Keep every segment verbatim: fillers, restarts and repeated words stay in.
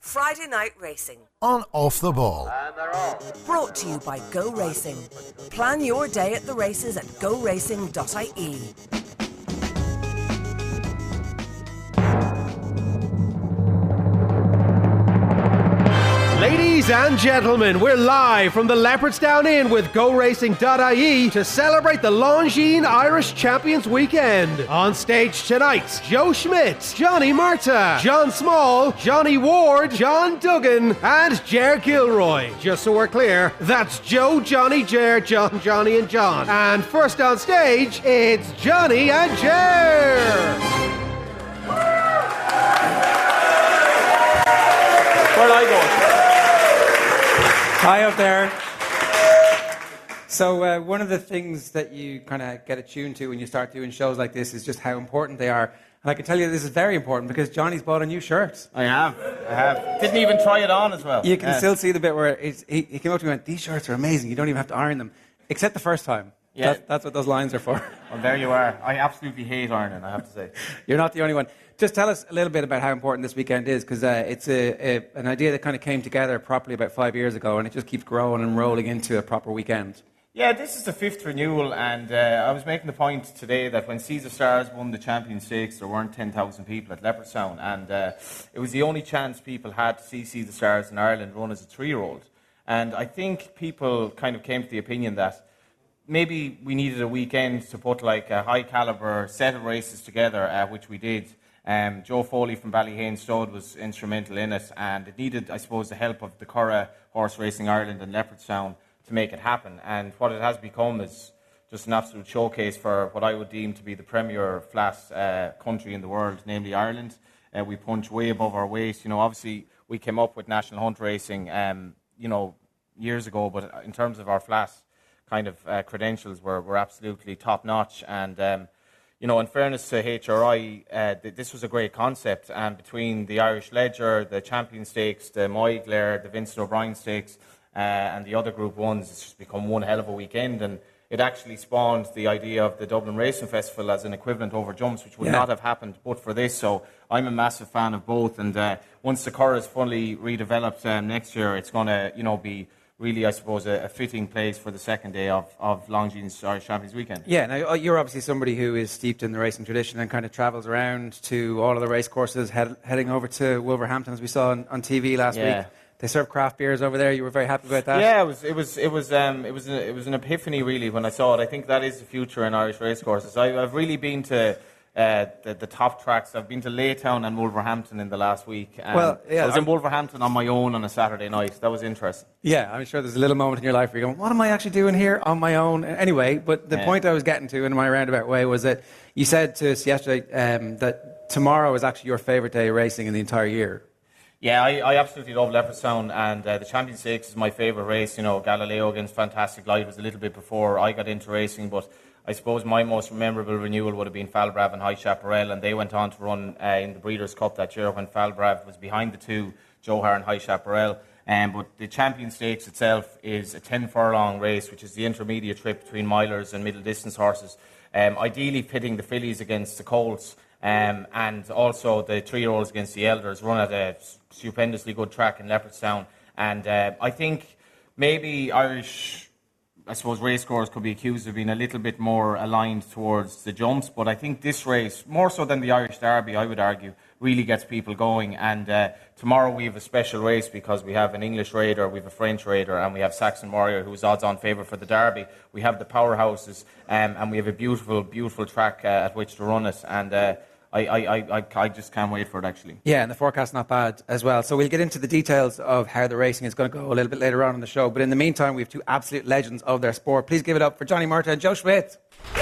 Friday Night Racing on Off the Ball. And they're off. Brought to you by Go Racing. Plan your day at the races at go racing dot I E. Ladies and gentlemen, we're live from the Leopardstown Inn with go racing dot I E to celebrate the Longines Irish Champions Weekend. On stage tonight, Joe Schmidt, Johnny Murtagh, John Small, Johnny Ward, John Duggan, and Ger Gilroy. Just so we're clear, that's Joe, Johnny, Ger, John, Johnny, and John. And first on stage, it's Johnny and Ger. Where'd I go? Hi up there. So uh, one of the things that you kind of get attuned to when you start doing shows like this is just how important they are. And I can tell you this is very important because Johnny's bought a new shirt. I have. I have. Didn't even try it on as well. You can yeah. still see the bit where it's, he, he came up to me and went, these shirts are amazing. You don't even have to iron them. Except the first time. Yeah. That's, that's what those lines are for. Well, there you are. I absolutely hate ironing, I have to say. You're not the only one. Just tell us a little bit about how important this weekend is, because uh, it's a, a, an idea that kind of came together properly about five years ago, and it just keeps growing and rolling into a proper weekend. Yeah, this is the fifth renewal, and uh, I was making the point today that when Caesar Stars won the Champions Stakes, there weren't ten thousand people at Leopardstown, and uh, it was the only chance people had to see Caesar Stars in Ireland run as a three-year-old. And I think people kind of came to the opinion that maybe we needed a weekend to put like a high-caliber set of races together, uh, which we did. Um, Joe Foley from Ballyhane Stud was instrumental in it, and it needed, I suppose, the help of the Curragh Horse Racing Ireland and Leopardstown to make it happen. And what it has become is just an absolute showcase for what I would deem to be the premier flat uh, country in the world, namely Ireland. Uh, we punch way above our weight. You know, obviously we came up with National Hunt Racing, um, you know, years ago, but in terms of our flat kind of uh, credentials, we're, we're absolutely top notch. And um, you know, in fairness to H R I, uh, th- this was a great concept, and between the Irish Ledger, the Champion Stakes, the Moyglare, the Vincent O'Brien Stakes, uh, and the other Group Ones, it's just become one hell of a weekend, and it actually spawned the idea of the Dublin Racing Festival as an equivalent over jumps, which would yeah. not have happened but for this. So I'm a massive fan of both, and uh, once the Curragh is fully redeveloped um, next year, it's going to, you know, be really, I suppose, a, a fitting place for the second day of, of Longines Irish Champions Weekend. Yeah, now you're obviously somebody who is steeped in the racing tradition and kind of travels around to all of the race courses, head, heading over to Wolverhampton, as we saw on, on T V last yeah. week. They serve craft beers over there. You were very happy about that. Yeah, it was. It was. It was. Um, it was. A, it was an epiphany, really, when I saw it. I think that is the future in Irish race courses. I, I've really been to Uh, the, the top tracks. I've been to Laytown and Wolverhampton in the last week. Um, well, yeah, I was I'm, in Wolverhampton on my own on a Saturday night. That was interesting. Yeah, I'm sure there's a little moment in your life where you're going, what am I actually doing here on my own? Anyway, but the yeah. point I was getting to in my roundabout way was that you said to us yesterday um, that tomorrow is actually your favourite day of racing in the entire year. Yeah, I, I absolutely love Leopardstown, and uh, the Champions Stakes is my favourite race. You know, Galileo against Fantastic Light was a little bit before I got into racing, but I suppose my most memorable renewal would have been Falbrav and High Chaparral, and they went on to run uh, in the Breeders' Cup that year when Falbrav was behind the two, Johar and High Chaparral. Um, but the Champion Stakes itself is a ten furlong race, which is the intermediate trip between milers and middle distance horses, um, ideally pitting the fillies against the colts, um, and also the three-year-olds against the elders, run at a stupendously good track in Leopardstown. And uh, I think maybe Irish, I suppose, racecourses could be accused of being a little bit more aligned towards the jumps, but I think this race, more so than the Irish Derby, I would argue, really gets people going. And uh, tomorrow we have a special race because we have an English Raider, we have a French Raider, and we have Saxon Warrior, who's odds-on favourite for the Derby. We have the powerhouses, um, and we have a beautiful, beautiful track uh, at which to run it. And uh, I, I, I, I just can't wait for it, actually. Yeah, and the forecast's not bad as well. So we'll get into the details of how the racing is going to go a little bit later on in the show. But in the meantime, we have two absolute legends of their sport. Please give it up for Johnny Murtagh and Joe Schmidt. You're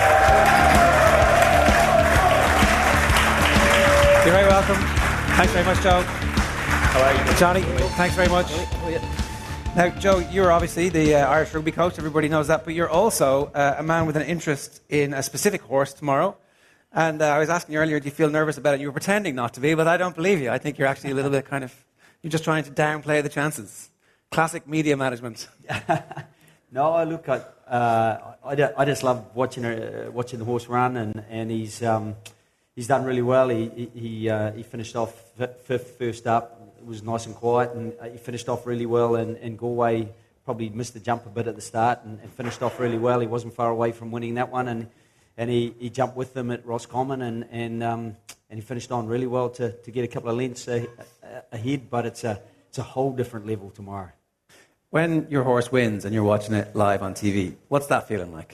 very welcome. Thanks very much, Joe. How are you? Johnny, thanks very much. Now, Joe, you're obviously the uh, Irish rugby coach. Everybody knows that. But you're also uh, a man with an interest in a specific horse tomorrow. And uh, I was asking you earlier, do you feel nervous about it? You were pretending not to be, but I don't believe you. I think you're actually a little bit kind of, you're just trying to downplay the chances. Classic media management. No, look, I, uh, I, I just love watching uh, watching the horse run, and, and he's um, he's done really well. He he, uh, he finished off fifth first up. it was nice and quiet, and uh, he finished off really well. And, and Galway probably missed the jump a bit at the start, and, and finished off really well. He wasn't far away from winning that one, and and he, he jumped with them at Roscommon, and and um, and he finished on really well to, to get a couple of lengths a, a, ahead. But it's a it's a whole different level tomorrow. When your horse wins and you're watching it live on T V, what's that feeling like?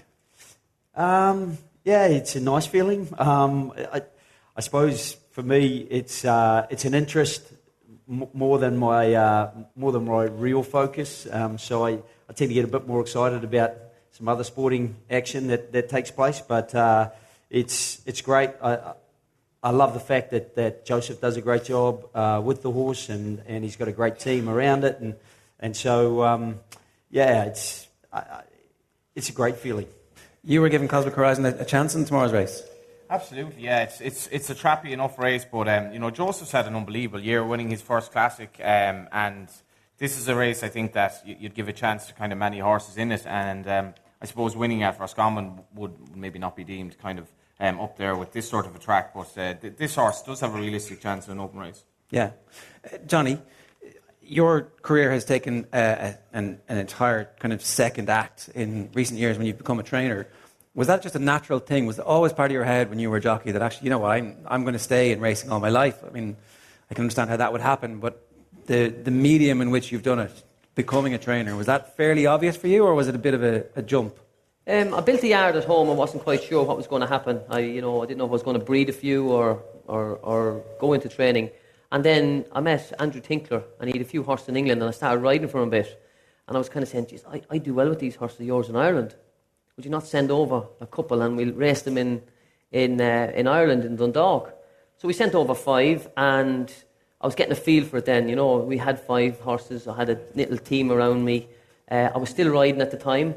Um, yeah, it's a nice feeling. Um, I, I suppose for me, it's uh, it's an interest m- more than my uh, more than my real focus. Um, so I, I tend to get a bit more excited about some other sporting action that, that takes place. But uh, it's it's great. I, I love the fact that, that Joseph does a great job uh, with the horse, and, and he's got a great team around it, and and so um, yeah, it's I, it's a great feeling. You were giving Cosmic Horizon a, a chance in tomorrow's race. Absolutely, yeah. It's it's it's a trappy enough race, but um, you know, Joseph's had an unbelievable year, winning his first classic, um, and this is a race I think that you'd give a chance to kind of many horses in it, and um, I suppose winning at Roscommon would maybe not be deemed kind of um, up there with this sort of a track, but uh, th- this horse does have a realistic chance in an open race. Yeah, uh, Johnny, your career has taken uh, a, an, an entire kind of second act in recent years when you've become a trainer. Was that just a natural thing? Was it always part of your head when you were a jockey that actually, you know what, I'm, I'm going to stay in racing all my life? I mean, I can understand how that would happen, but the, the medium in which you've done it, becoming a trainer, was that fairly obvious for you, or was it a bit of a, a jump? Um, I built a yard at home. I wasn't quite sure what was going to happen. I, you know, I didn't know if I was going to breed a few or, or, or go into training. And then I met Andrew Tinkler, and he had a few horses in England, and I started riding for him a bit. And I was kind of saying, geez, I, I do well with these horses of yours in Ireland. Would you not send over a couple and we'll race them in in uh, in Ireland, in Dundalk? So we sent over five, and I was getting a feel for it then. You know, we had five horses. I had a little team around me. Uh, I was still riding at the time.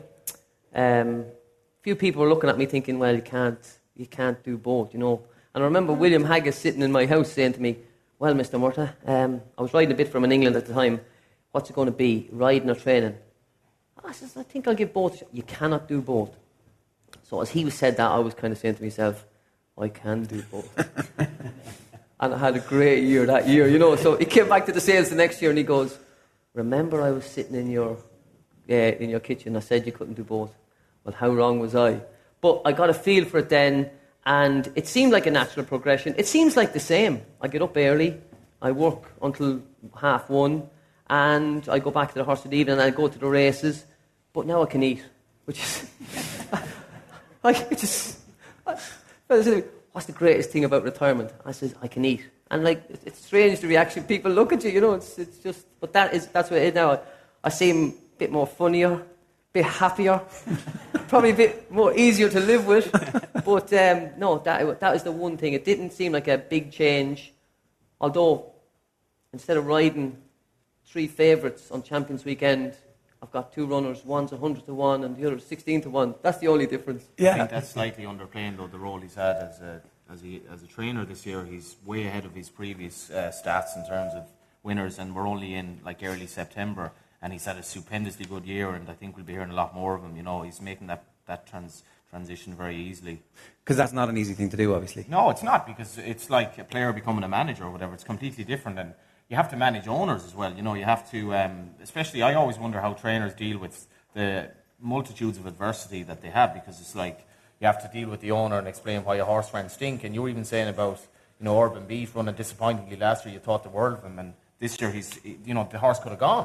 Um, a few people were looking at me thinking, well, you can't, you can't do both, you know. And I remember William Haggis sitting in my house saying to me, well, Mister Murtagh, um, I was riding a bit from in England at the time. What's it going to be, riding or training? I says, I think I'll give both. You cannot do both. So as he said that, I was kind of saying to myself, I can do both. And I had a great year that year, you know. So he came back to the sales the next year and he goes, remember I was sitting in your uh, in your kitchen, I said you couldn't do both. Well, how wrong was I? But I got a feel for it then, and it seemed like a natural progression. It seems like the same. I get up early, I work until half one, and I go back to the horse at the evening and I go to the races. But now I can eat, which is... I just... What's the greatest thing about retirement? I said, I can eat. And, like, it's strange the reaction people look at you, you know, it's it's just... But that is that's what it is now. I, I seem a bit more funnier, a bit happier, probably a bit more easier to live with. But, um, no, that, that was the one thing. It didn't seem like a big change, although instead of riding three favourites on Champions Weekend... I've got two runners, one's one hundred to one and the other's sixteen to one. That's the only difference. Yeah. I think that's slightly underplaying, though, the role he's had as a, as a, as a trainer this year. He's way ahead of his previous uh, stats in terms of winners, and we're only in like early September, and he's had a stupendously good year, and I think we'll be hearing a lot more of him. You know, he's making that, that trans, transition very easily. Because that's not an easy thing to do, obviously. No, it's not, because it's like a player becoming a manager or whatever. It's completely different, and you have to manage owners as well. You know, you have to, um, especially, I always wonder how trainers deal with the multitudes of adversity that they have, because it's like you have to deal with the owner and explain why a horse ran stink. And you were even saying about, you know, Urban Beat running disappointingly last year. You thought the world of him, and this year he's, you know, the horse could have gone.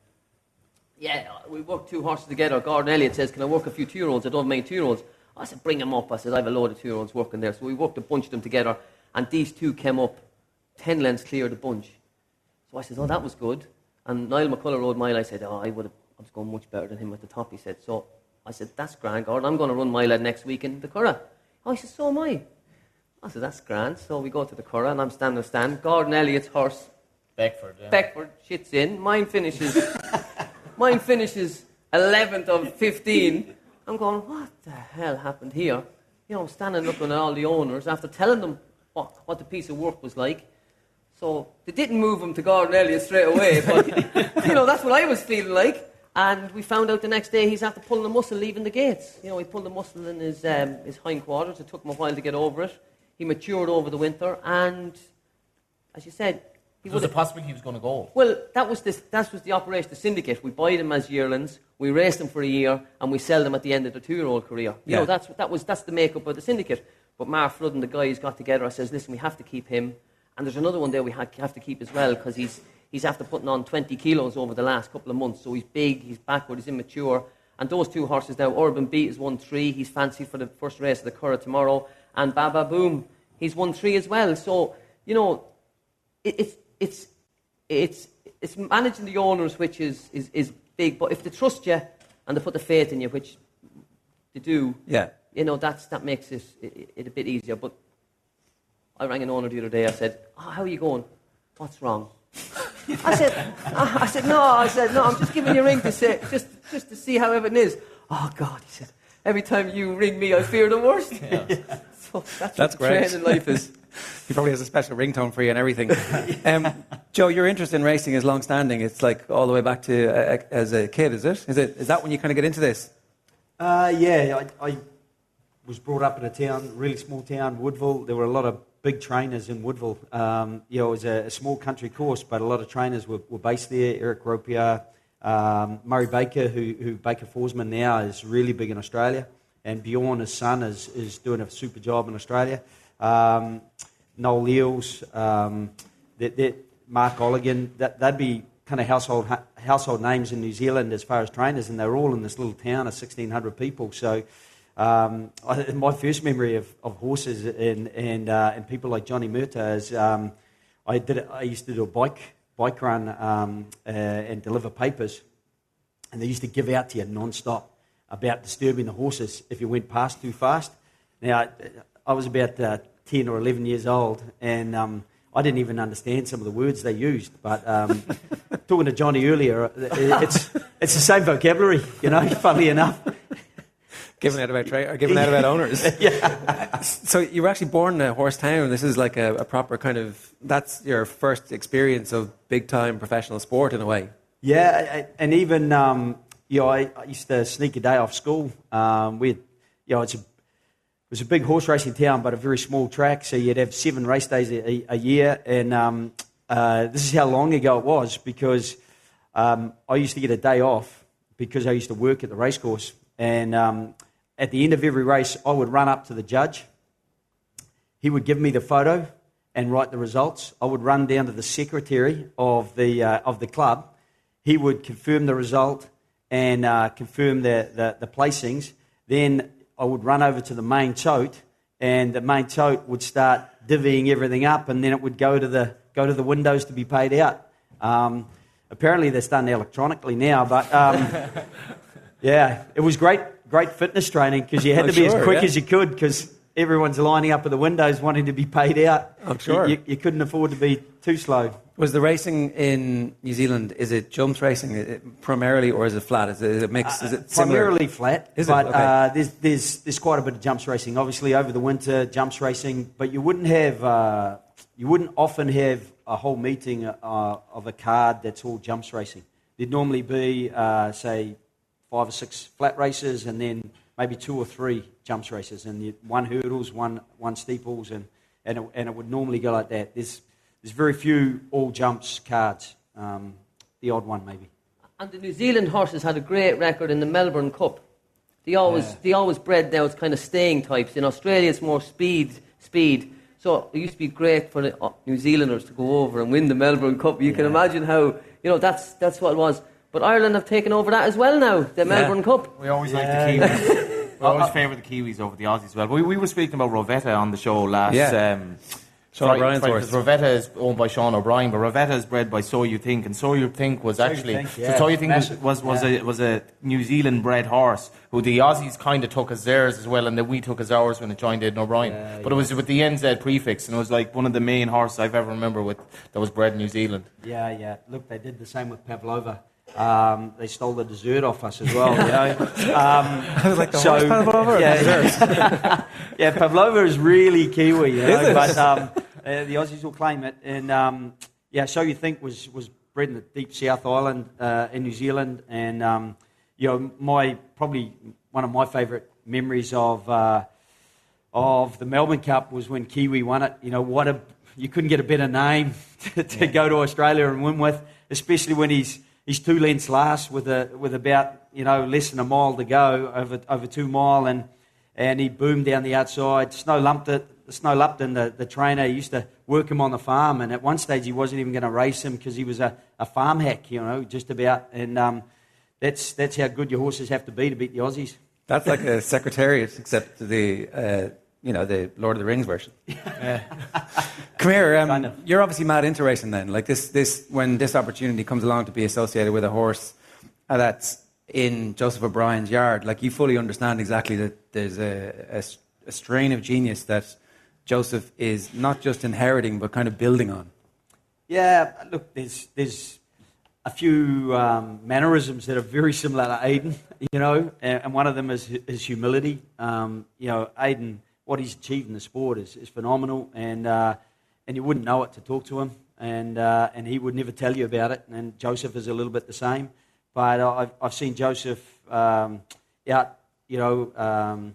Yeah, we worked two horses together. Gordon Elliott says, can I work a few two-year-olds? I don't make two-year-olds. I said, bring them up. I said, I have a load of two-year-olds working there. So we worked a bunch of them together, and these two came up ten lengths clear of the bunch. So I said, oh, that was good. And Niall McCullough rode mile. I said, oh, I would have, I was going much better than him at the top, he said. So I said, that's grand, Gordon. I'm going to run mile next week in the Curragh. Oh, he said, so am I. I said, that's grand. So we go to the Curragh, and I'm standing stand. Gordon Elliott's horse, Beckford, yeah. Beckford, shits in. Mine finishes, mine finishes eleventh of fifteen. I'm going, what the hell happened here? You know, I'm standing looking at all the owners after telling them what, what the piece of work was like. So they didn't move him to Gordon Elliott straight away, but, you know, that's what I was feeling like. And we found out the next day he's after pulling a muscle leaving the gates. You know, he pulled a muscle in his um, his hindquarters. It took him a while to get over it. He matured over the winter, and, as you said, He There was a would've- possibility he was going to go. Well, that was this. That was the operation, the syndicate. We buy them as yearlings, we race them for a year, and we sell them at the end of their two-year-old career. You Yeah. know, that's that was that's the makeup of the syndicate. But Mark Flood and the guys got together. I says, listen, we have to keep him, and there's another one there we ha- have to keep as well because he's he's after putting on twenty kilos over the last couple of months. So he's big, he's backward, he's immature. And those two horses now, Urban Beat has won three. He's fancied for the first race of the Curragh tomorrow, and Baba Boom, he's won three as well. So you know, it, it's it's. It's it's managing the owners, which is, is, is big. But if they trust you and they put the faith in you, which they do, Yeah. you know, that's that makes it, it, it a bit easier. But I rang an owner the other day. I said, oh, "How are you going? What's wrong?" I said, oh, "I said no. I said no. I'm just giving you a ring to say just just to see how everything is." Oh God, he said, "Every time you ring me, I fear the worst." Yeah. So that's, That's what great. training life is. He probably has a special ringtone for you and everything. um, Joe, your interest in racing is long-standing. It's like all the way back to uh, as a kid, is it? Is it? Is that when you kind of get into this? Uh, yeah, I, I was brought up in a town, really small town, Woodville. There were a lot of big trainers in Woodville. Um, you know, it was a, a small country course, but a lot of trainers were, were based there. Eric Ropier, um, Murray Baker, who, who Baker Forsman now is really big in Australia, and Bjorn, his son, is, is doing a super job in Australia. Um, Noel Eels, um, that, that Mark Olligan, that, they'd be kind of household household names in New Zealand as far as trainers, and they were all in this little town of sixteen hundred people. So um, I, my first memory of, of horses and and, uh, and people like Johnny Murta is um, I did I used to do a bike bike run um, uh, and deliver papers, and they used to give out to you non-stop about disturbing the horses if you went past too fast. Now, I was about uh, ten or eleven years old, and um, I didn't even understand some of the words they used. But um, talking to Johnny earlier, it's it's the same vocabulary, you know, funnily enough. Giving out about tra- or giving out about owners. Yeah. So you were actually born in Horsetown. This is like a, a proper kind of, that's your first experience of big-time professional sport in a way. Yeah, and even, um, you know, I, I used to sneak a day off school. Um, we had, you know, it's a It was a big horse racing town, but a very small track, so you'd have seven race days a, a year. And um, uh, this is how long ago it was, because um, I used to get a day off because I used to work at the racecourse. And um, at the end of every race, I would run up to the judge. He would give me the photo and write the results. I would run down to the secretary of the uh, of the club. He would confirm the result and uh, confirm the, the, the placings. Then I would run over to the main tote, and the main tote would start divvying everything up, and then it would go to the go to the windows to be paid out. Um, apparently, they're done electronically now, but um, yeah, it was great, great fitness training because you had I'm to be sure, as quick yeah. as you could because everyone's lining up at the windows wanting to be paid out. I'm sure. You, you, you couldn't afford to be too slow. Was the racing in New Zealand, is it jumps racing is it primarily, or is it flat? Is it, is it mixed? Is it similar? Primarily flat, Is it? but Okay. uh, there's, there's, there's quite a bit of jumps racing. Obviously, over the winter, jumps racing, but you wouldn't have, uh, you wouldn't often have a whole meeting uh, of a card that's all jumps racing. There'd normally be, uh, say, five or six flat races, and then maybe two or three jumps races, and you, one hurdles, one one steeples, and and it, and it would normally go like that. There's there's very few all jumps cards. Um, the odd one maybe. And the New Zealand horses had a great record in the Melbourne Cup. They always Yeah. they always bred now. It's kind of staying types. In Australia, it's more speed speed. So it used to be great for the uh, New Zealanders to go over and win the Melbourne Cup. You can Yeah. imagine how, you know, that's that's what it was. But Ireland have taken over that as well now, the Melbourne Cup. We always like Yeah. the Kiwis. We always favour the Kiwis over the Aussies as well. We, we were speaking about Rovetta on the show last. Yeah. Um, Sean Friday- O'Brien's Friday, horse. because Rovetta is owned by Sean O'Brien, but Rovetta is bred by So You Think, and So You Think was actually Think, so yeah. So You Think was Massive, was, was, yeah. a was a New Zealand bred horse who the Aussies kind of took as theirs as well, and then we took as ours when it joined Aidan O'Brien. Yeah, but it was with the N Z prefix, and it was like one of the main horses I've ever remember with that was bred in New Zealand. Yeah, yeah. Look, they did the same with Pavlova. Um, they stole the dessert off us as well, you know. Um, I was like, the horse Pavlova? Yeah, yeah, Pavlova is really Kiwi, you know, Is it? but um, uh, the Aussies will claim it. And um, yeah, So You Think was, was bred in the deep South Island uh, in New Zealand, and um, you know, my probably one of my favourite memories of uh, of the Melbourne Cup was when Kiwi won it. You know, what a you couldn't get a better name to, to yeah. go to Australia and win with, especially when he's he's two lengths last with a with about you know less than a mile to go over over two mile, and and he boomed down the outside. Snow lumped it. Snow Lupton, the, the trainer, he used to work him on the farm, and at one stage he wasn't even going to race him because he was a, a farm hack, you know, just about. And um, that's that's how good your horses have to be to beat the Aussies. That's like a Secretariat, except the uh, you know the Lord of the Rings version. Yeah. Come here, um, kind of. You're obviously mad into racing then. Like this, this when this opportunity comes along to be associated with a horse uh, that's in Joseph O'Brien's yard, like you fully understand exactly that there's a, a, a strain of genius that Joseph is not just inheriting, but kind of building on. Yeah, look, there's there's a few um, mannerisms that are very similar to Aiden, you know, and, and one of them is his humility. Um, you know, Aiden, what he's achieved in the sport is, is phenomenal, and uh, and you wouldn't know it to talk to him, and uh, and he would never tell you about it. And Joseph is a little bit the same, but I've I've seen Joseph um, out, you know. Um,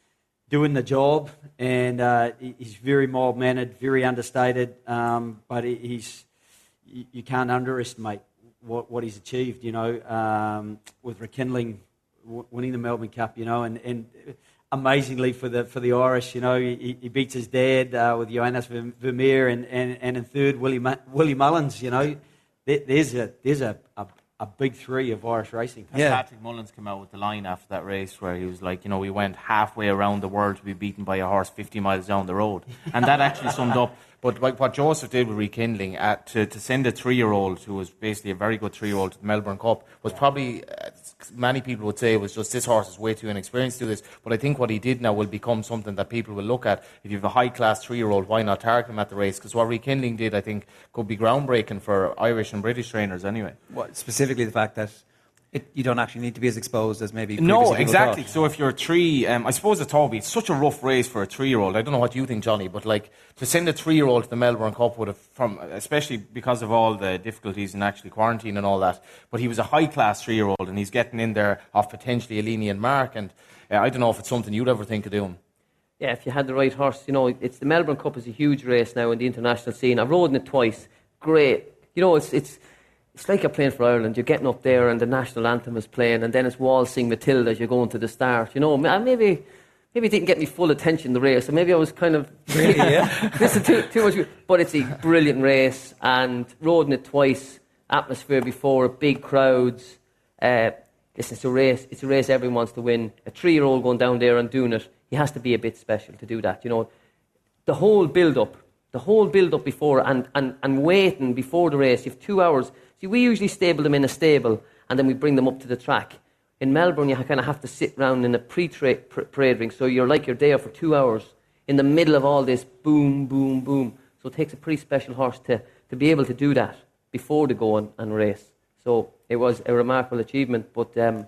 doing the job, and uh, he's very mild-mannered, very understated, um, but he's you, you can't underestimate what, what he's achieved, you know, um, with Rekindling w- winning the Melbourne Cup, you know, and, and amazingly for the for the Irish, you know, he, he beats his dad uh, with Johannes Vermeer, and, and, and in third, Willie, Mu- Willie Mullins, you know. There, there's a there's a, a a big three of Irish racing. Yeah. Patrick Mullins came out with the line after that race where he was like, you know, we went halfway around the world to be beaten by a horse fifty miles down the road. And that actually summed up. But what Joseph did with Rekindling, at, to, to send a three-year-old, who was basically a very good three-year-old, to the Melbourne Cup, was probably, uh, many people would say, it was just this horse is way too inexperienced to do this. But I think what he did now will become something that people will look at. If you have a high-class three-year-old, why not target him at the race? Because what Rekindling did, I think, could be groundbreaking for Irish and British trainers anyway. What, specifically the fact that It, you don't actually need to be as exposed as maybe no, exactly. Thought. So if you're three, um, I suppose it's Toby. It's such a rough race for a three-year-old. I don't know what you think, Johnny, but like to send a three-year-old to the Melbourne Cup would have, from especially because of all the difficulties in actually quarantine and all that. But he was a high-class three-year-old, and he's getting in there off potentially a lenient mark. And uh, I don't know if it's something you'd ever think of doing. Yeah, if you had the right horse, you know, it's the Melbourne Cup is a huge race now in the international scene. I've rode in it twice. Great, you know, it's it's. It's like you're playing for Ireland. You're getting up there and the national anthem is playing, and then it's Waltzing Matilda as you're going to the start. You know, maybe maybe it didn't get me full attention, the race, so maybe I was kind of... Really, yeah? Listen, too, too much. But it's a brilliant race, and riding it twice, atmosphere before, big crowds. Uh, listen, it's a race. It's a race everyone wants to win. A three-year-old going down there and doing it, he has to be a bit special to do that. You know, the whole build-up, the whole build-up before and, and, and waiting before the race, you have two hours... See, we usually stable them in a stable and then we bring them up to the track. In Melbourne, you kind of have to sit round in a pre-parade ring, so you're like you're there for two hours in the middle of all this boom, boom, boom. So it takes a pretty special horse to, to be able to do that before they go on and race. So it was a remarkable achievement, but um,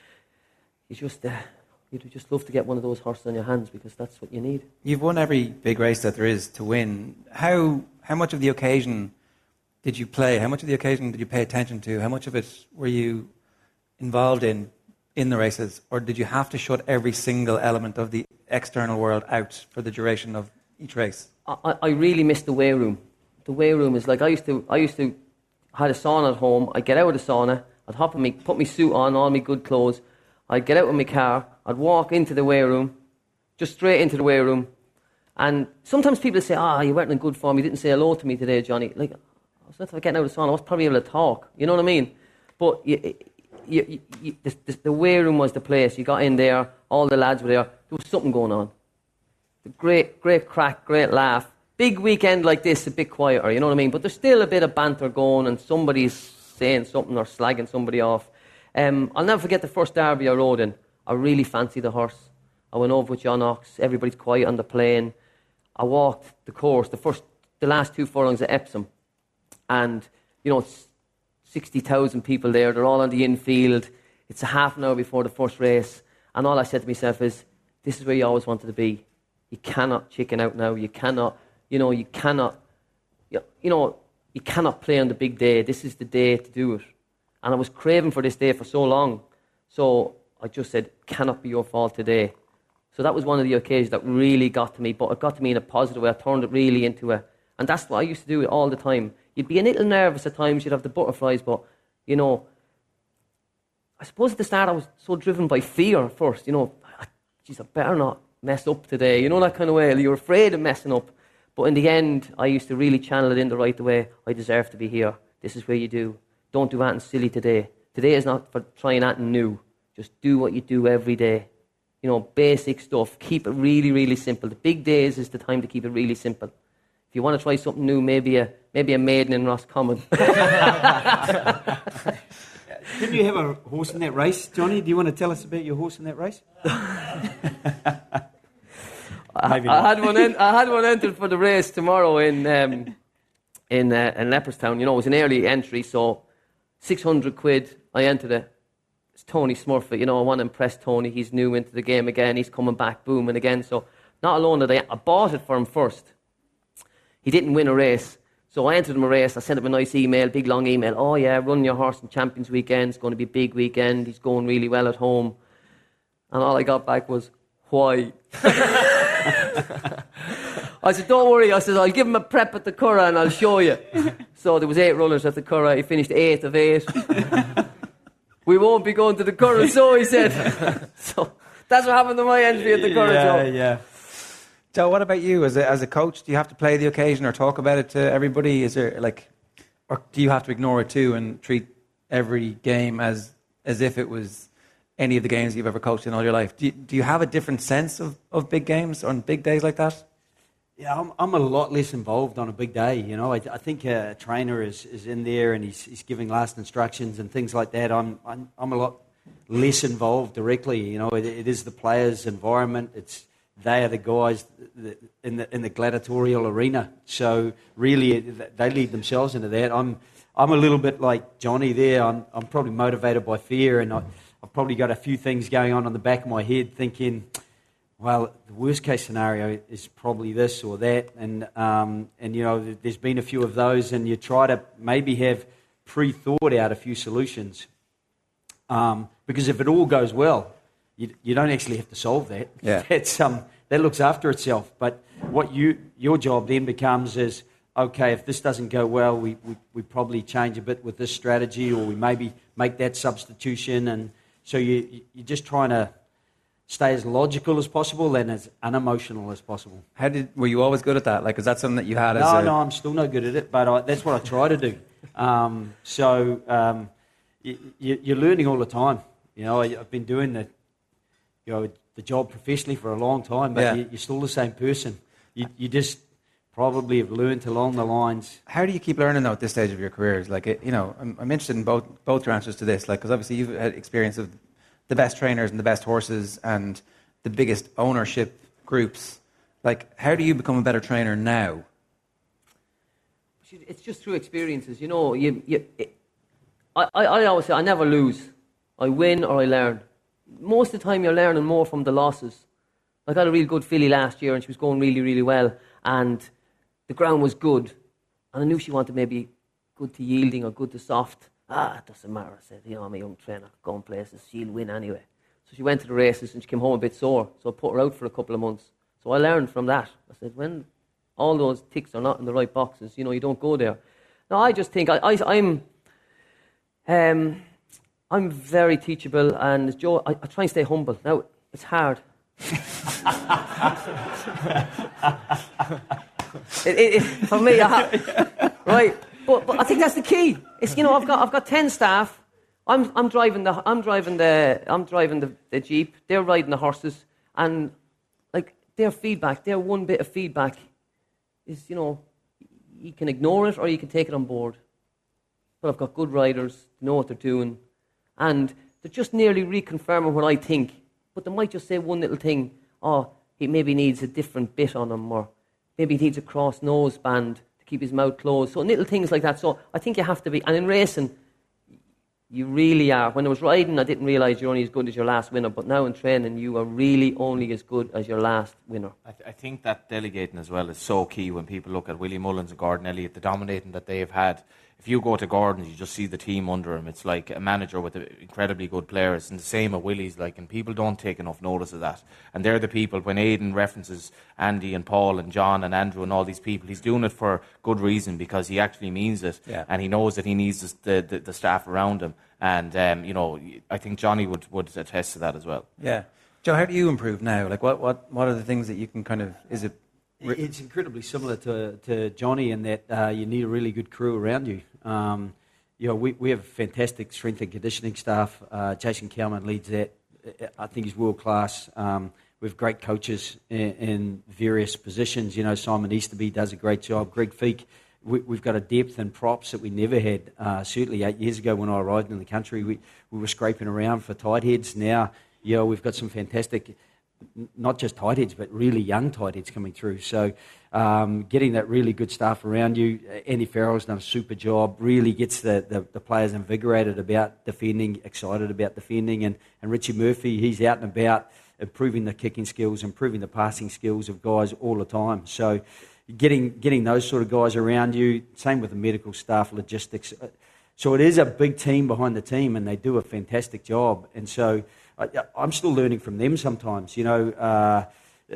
you just... Uh, You'd just love to get one of those horses on your hands because that's what you need. You've won every big race that there is to win. How how much of the occasion did you play? How much of the occasion did you pay attention to? How much of it were you involved in in the races? Or did you have to shut every single element of the external world out for the duration of each race? I, I really miss the weigh room. The weigh room is like I used to. I used to had a sauna at home. I'd get out of the sauna. I'd hop in me, put my suit on, all my good clothes. I'd get out of my car. I'd walk into the weigh room, just straight into the weigh room. And sometimes people say, ah, oh, you weren't in good form. You didn't say hello to me today, Johnny. Like, I was not getting out of the sauna. I was probably able to talk. You know what I mean? But you, you, you, the, the, the weigh room was the place. You got in there. All the lads were there. There was something going on. Great, great crack, great laugh. Big weekend like this, a bit quieter. You know what I mean? But there's still a bit of banter going and somebody's saying something or slagging somebody off. Um, I'll never forget the first derby I rode in. I really fancied the horse. I went over with John Ox. Everybody's quiet on the plane. I walked the course, the first, the last two furlongs at Epsom. And, you know, it's sixty thousand people there. They're all on the infield. It's a half an hour before the first race. And all I said to myself is, this is where you always wanted to be. You cannot chicken out now. You cannot, you know, you cannot, you, you know, you cannot play on the big day. This is the day to do it. And I was craving for this day for so long. So I just said, cannot be your fault today. So that was one of the occasions that really got to me, but it got to me in a positive way. I turned it really into a, And that's what I used to do all the time. You'd be a little nervous at times, you'd have the butterflies, but, you know, I suppose at the start I was so driven by fear first, you know, geez, I better not mess up today, you know, that kind of way. You're afraid of messing up. But in the end, I used to really channel it in the right way. I deserve to be here. This is where you do. Don't do anything silly today. Today is not for trying anything new. Just do what you do every day. You know, basic stuff. Keep it really, really simple. The big days is the time to keep it really simple. If you want to try something new, maybe a maybe a maiden in Roscommon. Didn't you have a horse in that race, Johnny? Do you want to tell us about your horse in that race? I, I had one. En- I had one entered for the race tomorrow in um, in uh, in Leopardstown. You know, it was an early entry, so six hundred quid. I entered it. It's Tony Smurfett. You know, I want to impress Tony. He's new into the game again. He's coming back booming again. So not alone that I, I bought it for him first. He didn't win a race, so I entered him a race. I sent him a nice email, big long email. Oh yeah, run your horse in Champions Weekend. It's going to be a big weekend. He's going really well at home. And all I got back was, why? I said, don't worry. I said, I'll give him a prep at the Curragh and I'll show you. So there was eight runners at the Curragh. He finished eighth of eight. We won't be going to the Curragh, so he said. So that's what happened to my entry at the Curragh. Yeah, Joe. yeah. Joe, what about you as a, as a coach? Do you have to play the occasion or talk about it to everybody? Is there like, or do you have to ignore it too and treat every game as as if it was any of the games you've ever coached in all your life? Do you, do you have a different sense of, of big games on big days like that? Yeah, I'm, I'm a lot less involved on a big day. You know, I, I think a trainer is, is in there and he's, he's giving last instructions and things like that. I'm I'm, I'm a lot less involved directly. You know, it, it is the players' environment. It's they are the guys in the in the gladiatorial arena. So really, they lead themselves into that. I'm I'm a little bit like Johnny there. I'm I'm probably motivated by fear, and I, I've probably got a few things going on in the back of my head, thinking, well, the worst case scenario is probably this or that, and um, and you know, there's been a few of those, and you try to maybe have pre-thought out a few solutions, um, because if it all goes well, you, you don't actually have to solve that. Yeah. That's um that looks after itself. But what you your job then becomes is, okay, if this doesn't go well, we, we, we probably change a bit with this strategy, or we maybe make that substitution, and so you you're just trying to stay as logical as possible and as unemotional as possible. How did were you always good at that? Like, is that something that you had as no, a... No, I'm still no good at it, but I, that's what I try to do. Um, so um, you, you're learning all the time. You know, I, I've been doing the, you know, the job professionally for a long time, but Yeah. you, you're still the same person. You, you just probably have learned along the lines. How do you keep learning though at this stage of your careers? Like, it, you know, I'm, I'm interested in both both your answers to this. Like, because obviously you've had experience of the best trainers and the best horses and the biggest ownership groups. Like, how do you become a better trainer now? It's just through experiences, you know. You, you, it, I, I, I always say I never lose. I win or I learn. Most of the time you're learning more from the losses. I got a real good filly last year and she was going really, really well, and the ground was good, and I knew she wanted maybe good to yielding or good to soft. Ah, it doesn't matter. I said, you know, I'm a young trainer, going places, she'll win anyway. So she went to the races and she came home a bit sore, so I put her out for a couple of months. So I learned from that. I said, when all those ticks are not in the right boxes, you know, you don't go there. Now, I just think I, I, I'm um, I'm very teachable, and as Joe, I, I try and stay humble. Now, it's hard. it, it, it, for me, I have, right? But, but I think that's the key. It's, you know, I've got I've got ten staff. I'm I'm driving the I'm driving the I'm driving the, the jeep. They're riding the horses, and like their feedback, their one bit of feedback is, you know, you can ignore it or you can take it on board. But I've got good riders, they know what they're doing, and they're just nearly reconfirming what I think. But they might just say one little thing. Oh, he maybe needs a different bit on him, or maybe he needs a cross nose band to keep his mouth closed. So little things like that. So I think you have to be, and in racing, you really are. When I was riding, I didn't realise you're only as good as your last winner, but now in training, you are really only as good as your last winner. I, th- I think that delegating as well is so key when people look at Willie Mullins and Gordon Elliott, the dominating that they have had. if you go to Gordon's, you just see the team under him. It's like a manager with incredibly good players, and the same at Willie's. Like, and people don't take enough notice of that. And they're the people. When Aidan references Andy and Paul and John and Andrew and all these people, he's doing it for good reason, because he actually means it, yeah. and he knows that he needs the the, the staff around him. And um, you know, I think Johnny would, would attest to that as well. Yeah, Joe, how do you improve now? Like, what what what are the things that you can kind of? Is it? It's incredibly similar to, to Johnny in that uh, you need a really good crew around you. Um, you know, we, we have a fantastic strength and conditioning staff. Uh, Jason Cowman leads that. I think he's world class. Um, we have great coaches in, in various positions. You know, Simon Easterby does a great job. Greg Feek. We, we've got a depth and props that we never had. Uh, certainly eight years ago when I arrived in the country, we, we were scraping around for tight heads. Now, you know, we've got some fantastic, not just tight heads, but really young tight heads coming through. So um, getting that really good staff around you. Andy Farrell's done a super job, really gets the, the, the players invigorated about defending, excited about defending. And, and Richie Murphy, he's out and about improving the kicking skills, improving the passing skills of guys all the time. So getting getting those sort of guys around you, same with the medical staff, logistics. So it is a big team behind the team, and they do a fantastic job. And so I, I'm still learning from them sometimes. You know, uh,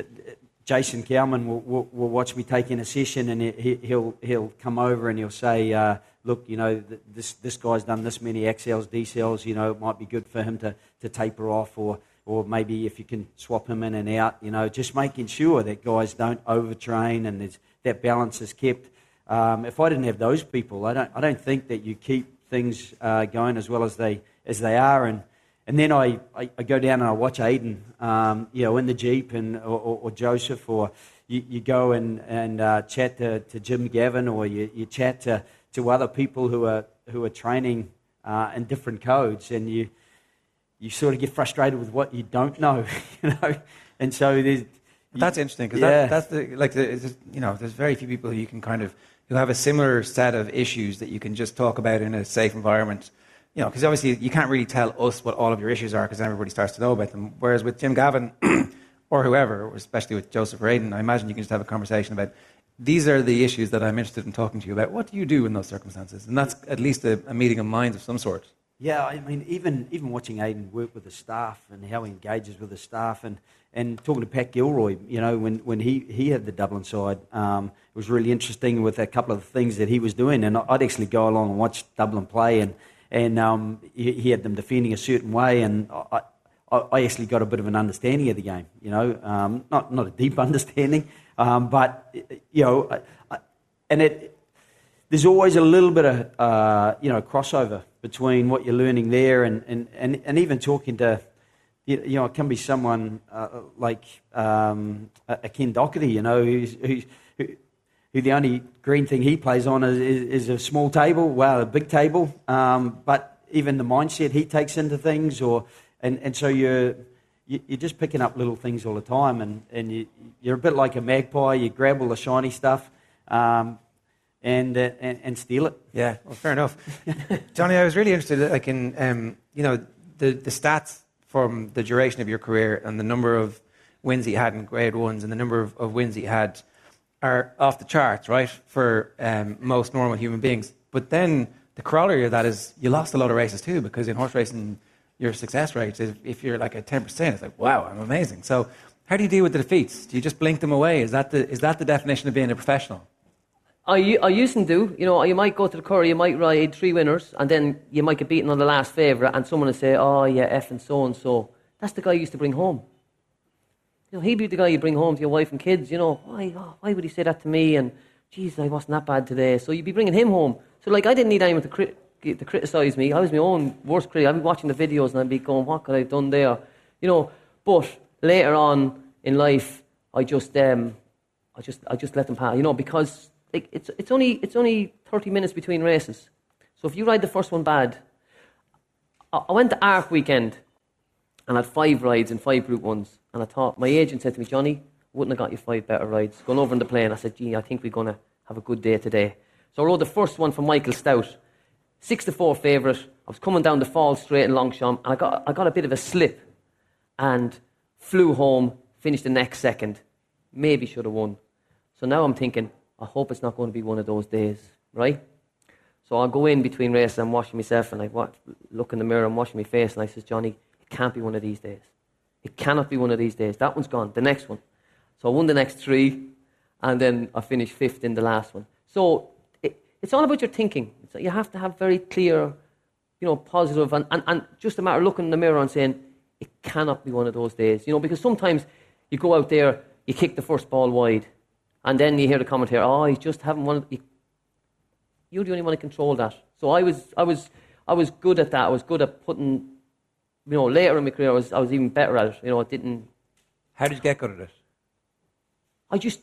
Jason Cowman will, will, will watch me take in a session, and he, he'll he'll come over and he'll say, uh, "Look, you know, this this guy's done this many X Ls, D Ls. You know, it might be good for him to, to taper off, or or maybe if you can swap him in and out. You know, just making sure that guys don't overtrain and there's, that balance is kept. Um, if I didn't have those people, I don't I don't think that you keep things uh, going as well as they as they are. And and then I, I, I go down and I watch Aidan, um, you know, in the Jeep, and or, or, or Joseph, or you, you go and and uh, chat to, to Jim Gavin, or you, you chat to, to other people who are who are training uh, in different codes, and you you sort of get frustrated with what you don't know, you know, and so there's. That's interesting, because yeah. that, that's the like the, it's just, you know, there's very few people who you can kind of who have a similar set of issues that you can just talk about in a safe environment. You know, because obviously you can't really tell us what all of your issues are, because everybody starts to know about them. Whereas with Jim Gavin or whoever, or especially with Joseph or Aidan, I imagine you can just have a conversation about, these are the issues that I'm interested in talking to you about. What do you do in those circumstances? And that's at least a, a meeting of minds of some sort. Yeah, I mean, even even watching Aidan work with the staff and how he engages with the staff, and, and talking to Pat Gilroy, you know, when, when he, he had the Dublin side, um, it was really interesting with a couple of things that he was doing. And I'd actually go along and watch Dublin play, and and um, he, he had them defending a certain way, and I, I, I actually got a bit of an understanding of the game, you know, um, not not a deep understanding, um, but you know, I, I, and it there's always a little bit of uh, you know crossover between what you're learning there, and and, and, and even talking to, you know, it can be someone uh, like um, a Ken Doherty, you know, who's, who's, who, who the only green thing he plays on is, is, is a small table, well, a big table, um, but even the mindset he takes into things, or and, and so you're, you're just picking up little things all the time, and, and you, you're a bit like a magpie, you grab all the shiny stuff, um, And, uh, and and steal it. Yeah, well, fair enough. Johnny, I was really interested, like in um, you know, the the stats from the duration of your career and the number of wins that you had in grade ones and the number of, of wins that you had are off the charts, right, for um, most normal human beings. But then the corollary of that is you lost a lot of races too, because in horse racing, your success rate is, if you're like at ten percent, it's like, wow, I'm amazing. So how do you deal with the defeats? Do you just blink them away? Is that the is that the definition of being a professional? I, I used to do, you know, you might go to the Curry, you might ride three winners, and then you might get beaten on the last favourite, and someone would say, oh, yeah, F and so-and-so. That's the guy you used to bring home. You know, he'd be the guy you bring home to your wife and kids, you know. Why, oh, why would he say that to me? And, geez, I wasn't that bad today. So you'd be bringing him home. So, like, I didn't need anyone to, crit- to criticise me. I was my own worst critic. I'd be watching the videos, and I'd be going, what could I have done there? You know, but later on in life, I just, um, I just, I just let them pass, you know, because... Like it's it's only it's only thirty minutes between races, so if you ride the first one bad, I, I went to Arc weekend, and I had five rides in five Group Ones, and I thought, my agent said to me, Johnny, wouldn't have got you five better rides. Going over in the plane, I said, gee, I think we're gonna have a good day today. So I rode the first one for Michael Stout, six to four favourite. I was coming down the Fall Straight in Longchamp, and I got I got a bit of a slip, and flew home, finished the next second, maybe should have won. So now I'm thinking, I hope it's not going to be one of those days, right? So I'll go in between races, I'm washing myself, and I look in the mirror, I'm washing my face, and I says, Johnny, it can't be one of these days. It cannot be one of these days. That one's gone. The next one. So I won the next three, and then I finished fifth in the last one. So it, it's all about your thinking. It's, you have to have very clear, you know, positive, and, and, and just a matter of looking in the mirror and saying, it cannot be one of those days. You know, because sometimes you go out there, you kick the first ball wide, and then you hear the commentator, oh, he's just having one of the... You're the only one who control that. So I was, I was, I was good at that. I was good at putting, you know, later in my career, I was, I was even better at it. You know, I didn't... How did you get good at it? I just...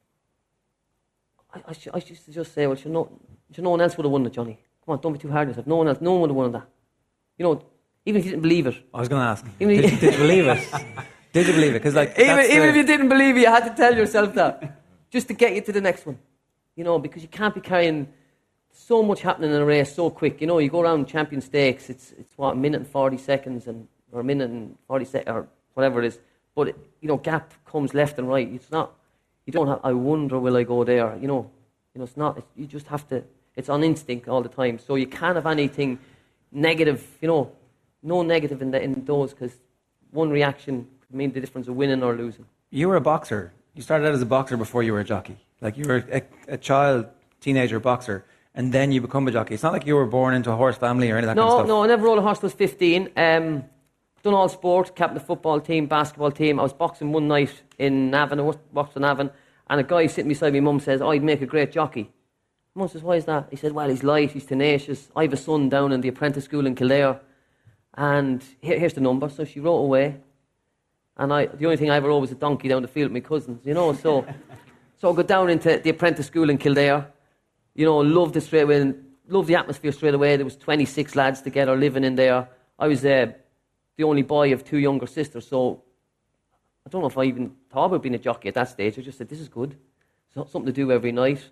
I, I, I used to just say, well, sure, no, sure, no one else would have won it, Johnny. Come on, don't be too hard on yourself. No one else, no one would have won that. You know, even if you didn't believe it. I was going to ask. Did, did you believe it? Did you believe it? Because like even, even the... if you didn't believe it, you had to tell yourself that, just to get you to the next one. You know, because you can't be carrying so much happening in a race so quick. You know, you go around Champion Stakes, it's it's what, a minute and forty seconds, and or a minute and forty seconds, or whatever it is. But it, you know, gap comes left and right. It's not. You don't have. I wonder, will I go there? You know, you know, it's not. It's, you just have to. It's on instinct all the time. So you can't have anything negative. You know, no negative in the, in those, because one reaction could mean the difference of winning or losing. You were a boxer. You started out as a boxer before you were a jockey. Like you were a, a child, teenager boxer, and then you become a jockey. It's not like you were born into a horse family or any of that no, kind of stuff. No, no, I never rode a horse till I was fifteen. Um, done all sport, captain the football team, basketball team. I was boxing one night in Navan, I boxed in Navan, and a guy sitting beside me, mum says, oh, he'd make a great jockey. Mum says, why is that? He said, well, he's light, he's tenacious. I have a son down in the apprentice school in Kildare, and here, here's the number. So she wrote away. And I, the only thing I ever rode was a donkey down the field with my cousins, you know. So so I got down into the apprentice school in Kildare. You know, loved it straight away, and loved the atmosphere straight away. There was twenty-six lads together living in there. I was uh, the only boy of two younger sisters, so I don't know if I even thought about being a jockey at that stage. I just said, this is good. So, something to do every night.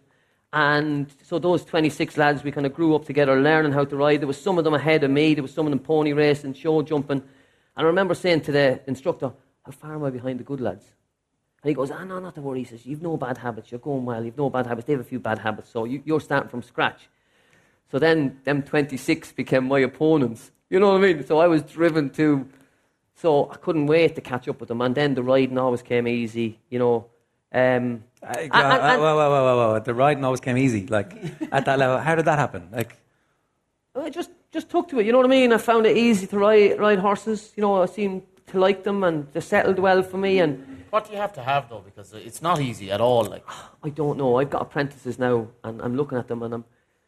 And so those twenty-six lads, we kind of grew up together, learning how to ride. There was some of them ahead of me. There was some of them pony racing, show jumping. And I remember saying to the instructor, how far am I behind the good lads? And he goes, ah, no, not to worry. He says, you've no bad habits. You're going well. You've no bad habits. They have a few bad habits. So you, you're starting from scratch. So then them twenty-six became my opponents. You know what I mean? So I was driven to... So I couldn't wait to catch up with them. And then the riding always came easy, you know. Um, uh, and, uh, and, whoa, whoa, whoa, whoa, whoa. The riding always came easy. Like, at that level, how did that happen? Like, I just, just took to it, you know what I mean? I found it easy to ride, ride horses. You know, I seemed to like them, and they settled well for me. And what do you have to have, though? Because it's not easy at all. Like, I don't know. I've got apprentices now, and I'm looking at them, and I'm...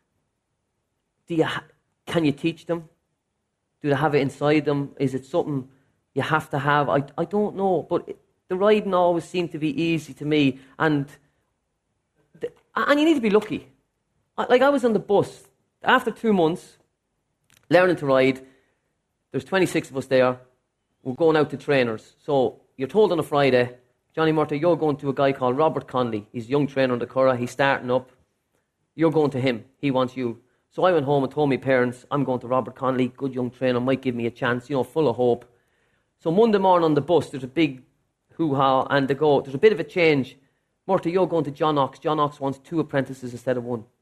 Do you ha- can you teach them? Do they have it inside them? Is it something you have to have? I, I don't know, but it, the riding always seemed to be easy to me, and the, and you need to be lucky. I, like I was on the bus after two months, learning to ride. There's twenty-six of us there. We're going out to trainers. So you're told on a Friday, Johnny Murtagh, you're going to a guy called Robert Conley. He's a young trainer in the Curragh. He's starting up. You're going to him. He wants you. So I went home and told my parents, I'm going to Robert Conley, good young trainer, might give me a chance, you know, full of hope. So Monday morning on the bus, there's a big hoo-ha, and they go, there's a bit of a change. Murtagh, you're going to John Ox. John Ox wants two apprentices instead of one.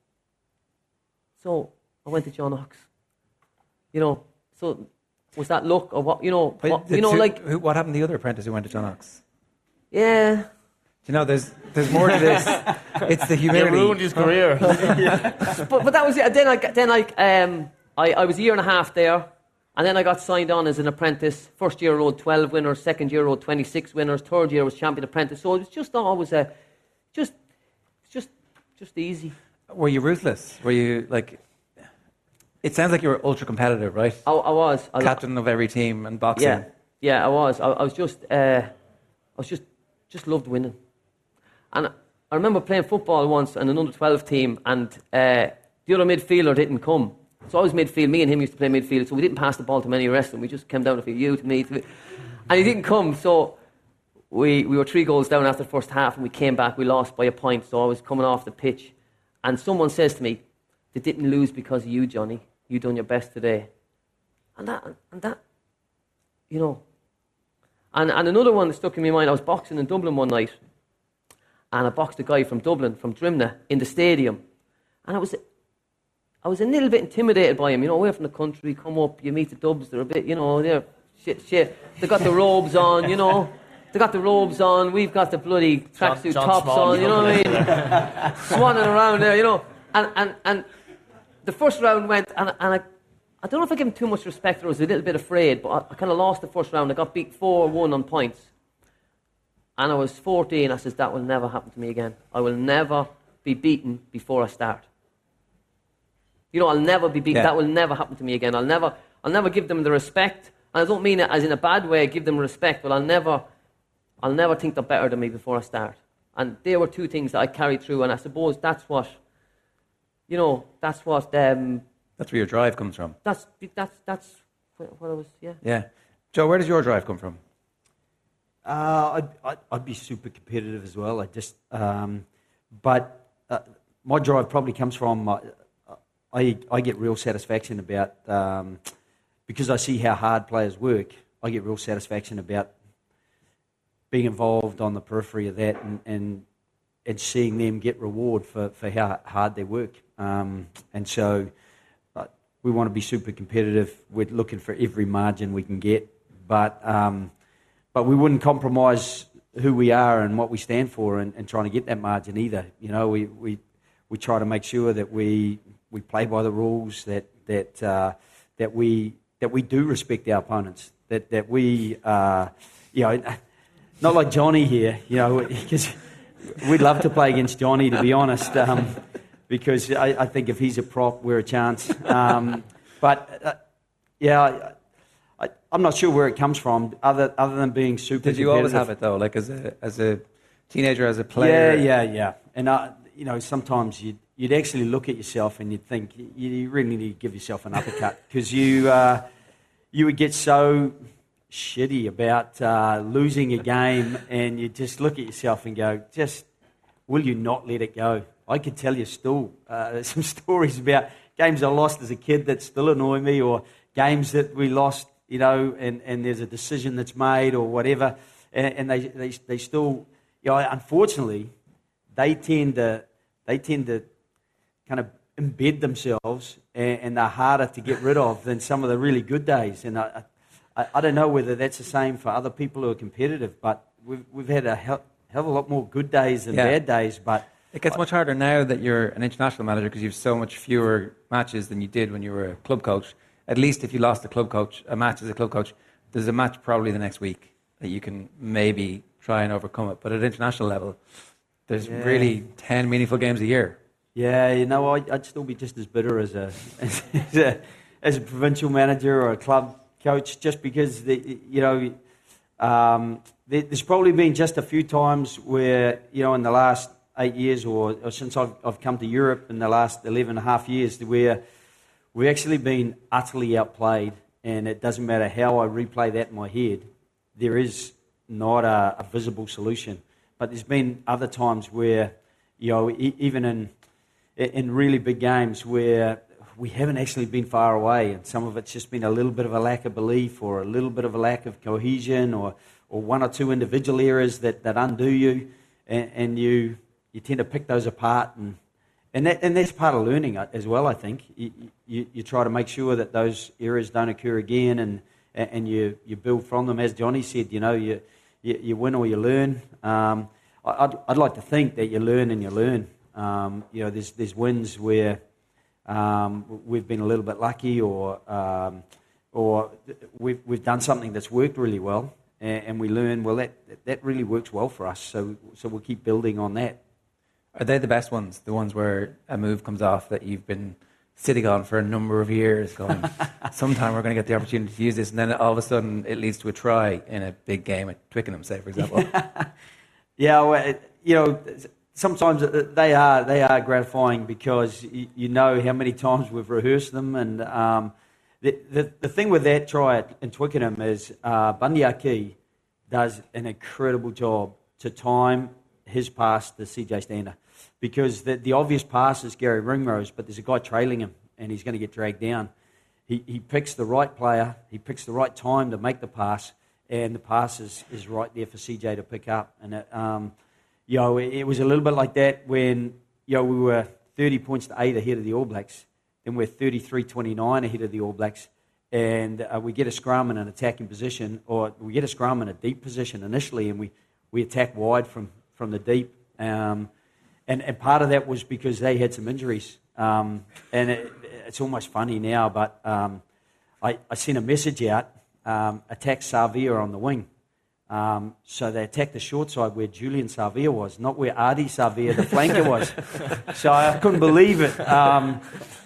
So I went to John Ox. You know, so was that luck or what? You know, what, you know, two, like... Who, what happened to the other apprentice who went to John Ox? Yeah... You know, there's there's more to this. It's the humility. You ruined his career. but, but that was it. Then I then I um I, I was a year and a half there, and then I got signed on as an apprentice. First year I rode twelve winners, second year I rode twenty-six winners, third year I was champion apprentice. So it was just always a just just just easy. Were you ruthless? Were you like? It sounds like you were ultra competitive, right? I, I was I, captain of every team and boxing. Yeah, yeah, I was. I, I was just uh, I was just just loved winning. And I remember playing football once in an under twelve team, and uh, the other midfielder didn't come. So I was midfield. Me and him used to play midfield, so we didn't pass the ball to many of the rest of them. We just came down a few, you to me, to me. And he didn't come, so we, we were three goals down after the first half, and we came back. We lost by a point, so I was coming off the pitch. And someone says to me, they didn't lose because of you, Johnny. You done your best today. And that, and that, you know. And, and another one that stuck in my mind, I was boxing in Dublin one night, and I boxed a guy from Dublin, from Drimna, in the stadium. And it was I was a little bit intimidated by him. You know, away from the country, come up, you meet the Dubs, they're a bit, you know, they're shit, shit. They got the robes on, you know. They got the robes on, we've got the bloody tracksuit tops Small, on, you know what I mean? Swanning around there, you know. And, and, and the first round went, and, and I, I don't know if I gave him too much respect or I was a little bit afraid, but I, I kind of lost the first round. I got beat four one on points. And I was fourteen. I says, that will never happen to me again. I will never be beaten before I start. You know, I'll never be beaten. Yeah. That will never happen to me again. I'll never, I'll never give them the respect. And I don't mean it as in a bad way, give them respect, but I'll never... I'll never think they're better than me before I start. And there were two things that I carried through, and I suppose that's what, you know, that's what... Um, that's where your drive comes from. That's that's that's what I was, yeah. Yeah. Joe, where does your drive come from? Uh, I'd, I'd, I'd be super competitive as well. I just... Um, but uh, my drive probably comes from... Uh, I, I get real satisfaction about... Um, because I see how hard players work, I get real satisfaction about being involved on the periphery of that and, and and seeing them get reward for, for how hard they work. Um, and so uh, we want to be super competitive. We're looking for every margin we can get, but um, but we wouldn't compromise who we are and what we stand for and, and trying to get that margin either. You know, we, we, we try to make sure that we we play by the rules, that that uh, that we that we do respect our opponents, that that we uh, you know. Not like Johnny here, you know, because we'd love to play against Johnny, to be honest, um, because I, I think if he's a prop, we're a chance. Um, but, uh, yeah, I, I, I'm not sure where it comes from, other other than being super Did you always have it, though, like as a as a teenager, as a player? Yeah, yeah, yeah. And, uh, you know, sometimes you'd, you'd actually look at yourself and you'd think, you, you really need to give yourself an uppercut, because you, uh, you would get so... shitty about uh, losing a game, and you just look at yourself and go, just, will you not let it go? I could tell you still uh, some stories about games I lost as a kid that still annoy me, or games that we lost, you know, and, and there's a decision that's made or whatever, and, and they, they they still, you know, unfortunately, they tend to they tend to kind of embed themselves, and, and they're harder to get rid of than some of the really good days, and I, I don't know whether that's the same for other people who are competitive, but we've we've had a hell, hell of a lot more good days than yeah. bad days. But it gets much harder now that you're an international manager because you have so much fewer matches than you did when you were a club coach. At least if you lost a club coach, a match as a club coach, there's a match probably the next week that you can maybe try and overcome it. But at international level, there's yeah. really ten meaningful games a year. Yeah, you know, I'd, I'd still be just as bitter as a as a, as a provincial manager or a club coach, just because, the, you know, um, there's probably been just a few times where, you know, in the last eight years or, or since I've, I've come to Europe in the last eleven and a half years, where we've actually been utterly outplayed, and it doesn't matter how I replay that in my head, there is not a, a visible solution. But there's been other times where, you know, e- even in in really big games where we haven't actually been far away, and some of it's just been a little bit of a lack of belief, or a little bit of a lack of cohesion, or, or one or two individual errors that, that undo you, and, and you you tend to pick those apart, and and that and that's part of learning as well. I think you, you, you try to make sure that those errors don't occur again, and and you, you build from them. As Johnny said, you know, you you, you win or you learn. Um, I'd I'd like to think that you learn and you learn. Um, you know, there's there's wins where Um, we've been a little bit lucky, or um, or we've we've done something that's worked really well, and, and we learn, well, that that really works well for us. So so we'll keep building on that. Are they the best ones? The ones where a move comes off that you've been sitting on for a number of years, going, sometime we're going to get the opportunity to use this, and then all of a sudden it leads to a try in a big game at Twickenham, say, for example. yeah, well, it, you know. Sometimes they are they are gratifying, because you, you know how many times we've rehearsed them, and um, the, the the thing with that try in Twickenham is uh, Bundy Aki does an incredible job to time his pass to C J Stander, because the the obvious pass is Gary Ringrose, but there's a guy trailing him and he's going to get dragged down. He he picks the right player, he picks the right time to make the pass, and the pass is, is right there for C J to pick up, and it, um. You know, it was a little bit like that when, you know, we were thirty points to eight ahead of the All Blacks. and we're thirty-three twenty-nine ahead of the All Blacks, and uh, we get a scrum in an attacking position, or we get a scrum in a deep position initially, and we, we attack wide from, from the deep. Um, and, and part of that was because they had some injuries. Um, and it, it's almost funny now, but um, I, I sent a message out, um, attack Savia on the wing. Um, so they attacked the short side where Julian Savia was, not where Adi Savia, the flanker, was. So I couldn't believe it. Um,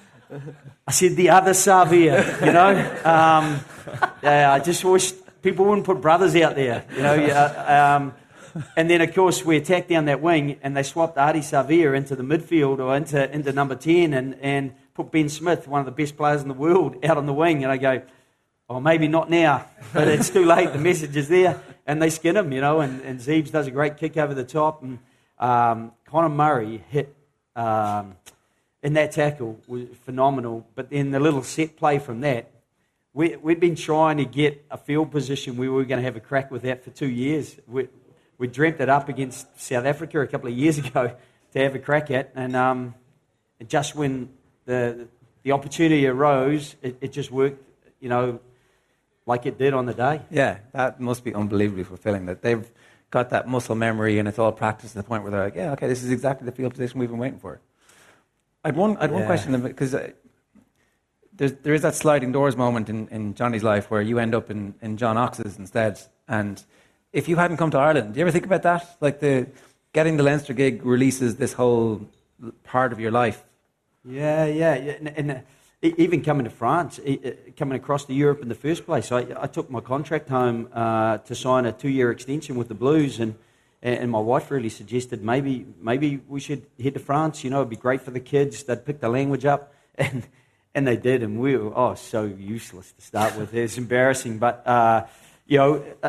I said the other Savia, you know. Um, yeah, I just wish people wouldn't put brothers out there, you know. Yeah, um, and then, of course, we attacked down that wing, and they swapped Adi Savia into the midfield or into, into number ten and, and put Ben Smith, one of the best players in the world, out on the wing. And I go, oh, maybe not now, but it's too late. The message is there. And they skin him, you know, and, and Zeebs does a great kick over the top. And um, Conor Murray hit um, in that tackle was phenomenal. But then the little set play from that, we, we'd been trying to get a field position where we were going to have a crack with that for two years. We, we dreamt it up against South Africa a couple of years ago to have a crack at. And um, just when the the opportunity arose, it, it just worked, you know, like it did on the day. Yeah, that must be unbelievably fulfilling, that they've got that muscle memory and it's all practice to the point where they're like, yeah, okay, this is exactly the field position we've been waiting for. I'd one, I'd one Yeah. question, because uh, there's, there is that sliding doors moment in, in Johnny's life where you end up in, in John Ox's instead. And if you hadn't come to Ireland, do you ever think about that? Like the getting the Leinster gig releases this whole part of your life. Yeah, yeah, yeah. And, and uh, e- even coming to France, e- uh, coming across to Europe in the first place, I, I took my contract home uh, to sign a two-year extension with the Blues, and and my wife really suggested maybe maybe we should head to France. You know, it'd be great for the kids. They'd pick the language up, and and they did, and we were oh so useless to start with. It's embarrassing, but uh, you know, uh,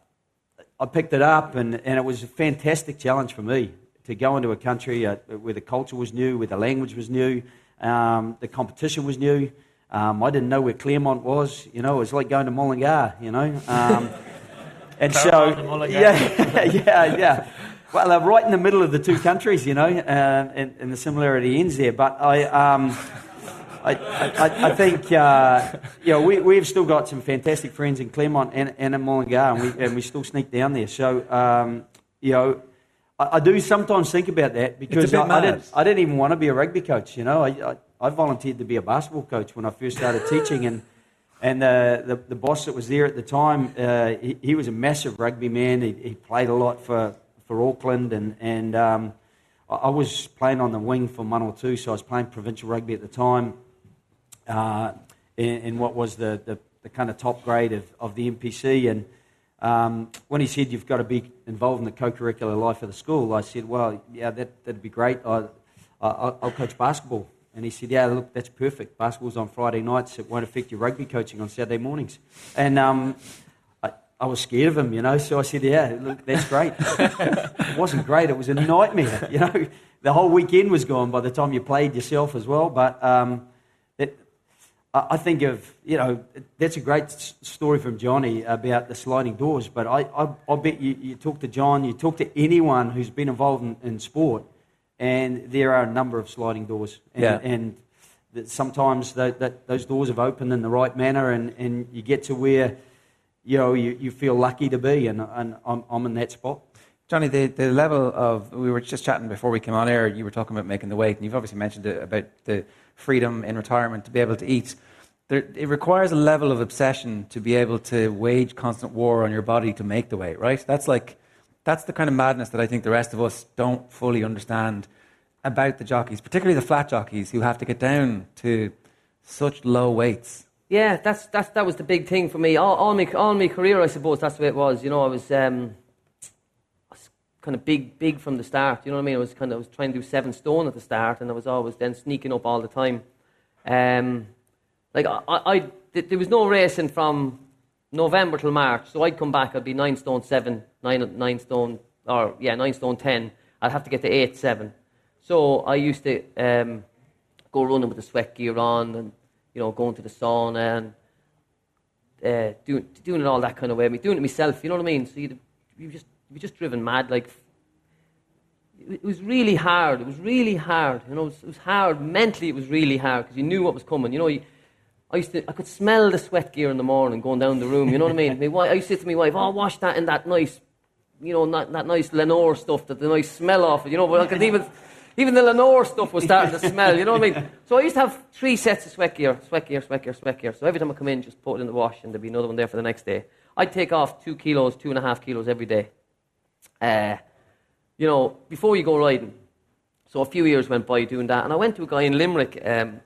I picked it up, and, and it was a fantastic challenge for me to go into a country uh, where the culture was new, where the language was new, um, the competition was new. Um, I didn't know where Claremont was. You know, it was like going to Mullingar. You know, um, and so yeah, yeah, yeah. Well, they're right in the middle of the two countries. You know, uh, and, and the similarity ends there. But I, um, I, I, I think uh, you know we we've still got some fantastic friends in Claremont and, and in Mullingar, and we and we still sneak down there. So um, you know. I do sometimes think about that because I, I, didn't, I didn't even want to be a rugby coach. You know, I, I, I volunteered to be a basketball coach when I first started teaching, and and uh, the the boss that was there at the time, uh, he, he was a massive rugby man. He, he played a lot for, for Auckland, and and um, I, I was playing on the wing for Manawatu, so I was playing provincial rugby at the time, uh, in, in what was the, the, the kind of top grade of, of the M P C, and. Um, when he said you've got to be involved in the co-curricular life of the school, I said, well, yeah, that, that'd be great. I, I, I'll coach basketball. And he said, yeah, look, that's perfect. Basketball's on Friday nights. It won't affect your rugby coaching on Saturday mornings. And um, I, I was scared of him, you know, so I said, yeah, look, that's great. It wasn't great. It was a nightmare, you know. The whole weekend was gone by the time you played yourself as well. But um, it, I think of, you know, that's a great story from Johnny about the sliding doors, but I, I, I bet you, you talk to John, you talk to anyone who's been involved in, in sport, and there are a number of sliding doors. And, yeah. and that sometimes that, that those doors have opened in the right manner, and, and you get to where, you know, you, you feel lucky to be, and, and I'm, I'm in that spot. Johnny, the, the level of, we were just chatting before we came on air, you were talking about making the weight, and you've obviously mentioned it, about the freedom in retirement to be able to eat. There, it requires a level of obsession to be able to wage constant war on your body to make the weight, right? That's like, that's the kind of madness that I think the rest of us don't fully understand about the jockeys, particularly the flat jockeys who have to get down to such low weights. Yeah, that's that's that was the big thing for me. All, all my all my career, I suppose, that's the way it was. You know, I was, um, I was kind of big, big from the start. You know what I mean? I was kind of I was trying to do seven stone at the start, and I was always then sneaking up all the time. Um, Like, I, I, there was no racing from November till March, so I'd come back, I'd be nine stone seven, nine, nine stone, or yeah, nine stone ten. I'd have to get to eight, seven. So I used to um, go running with the sweat gear on, and you know, going to the sauna and uh, doing doing it all that kind of way. I mean, doing it myself, you know what I mean? So you'd you just you just driven mad, like it was really hard. It was really hard. You know, it was, it was hard. Mentally, it was really hard because you knew what was coming. You know, you, I used to, I could smell the sweat gear in the morning going down the room. You know what I mean? My wife, I used to say to my wife, "Oh, wash that in that nice, you know, that, that nice Lenore stuff, that the nice smell of it." You know, but I could even, even the Lenore stuff was starting to smell. You know what I mean? So I used to have three sets of sweat gear, sweat gear, sweat gear, sweat gear. So every time I come in, just put it in the wash, and there'd be another one there for the next day. I'd take off two kilos, two and a half kilos every day. Uh, you know, before you go riding. So a few years went by doing that, and I went to a guy in Limerick, um, and